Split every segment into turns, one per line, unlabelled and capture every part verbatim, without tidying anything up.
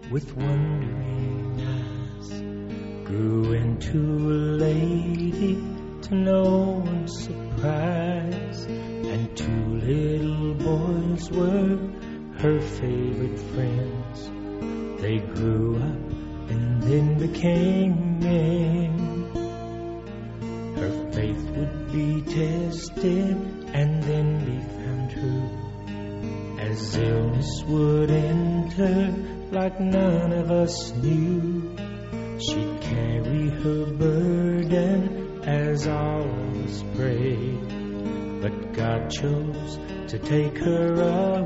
with wondering eyes, grew into a lady to no one's surprise, and two little boys were her favorite friends. They grew up and then became men. Her faith would be tested and then be found true, as illness would enter like none of us knew. She'd carry her burden as all of us prayed, but God chose to take her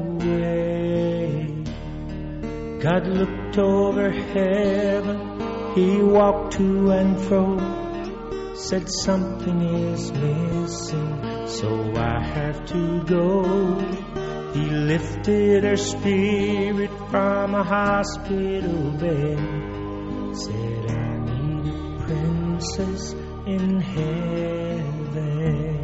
away. God looked over heaven, He walked to and fro, said something is missing, so I have to go. He lifted her spirit from a hospital bed, said I need a princess in heaven.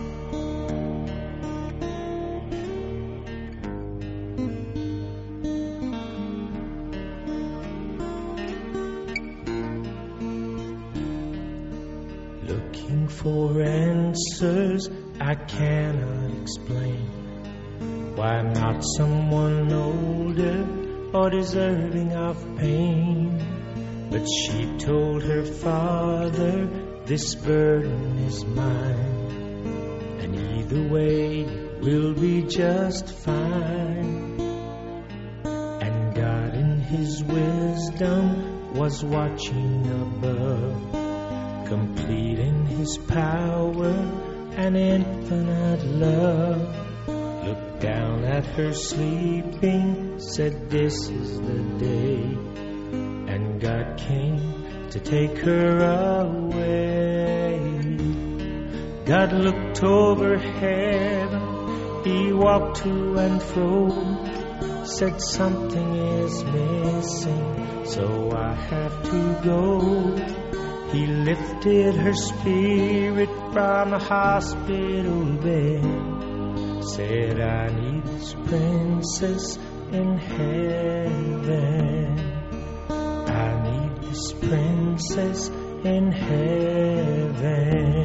Looking for answers I cannot explain, why not someone older or deserving of pain? But she told her father, this burden is mine, and either way we'll be just fine. And God in His wisdom was watching above, complete in His power and infinite love. Looked down at her sleeping, said this is the day, and God came to take her away. God looked over heaven, He walked to and fro, said something is missing, so I have to go. He lifted her spirit from a hospital bed, said I need this princess in heaven. I need this princess in heaven.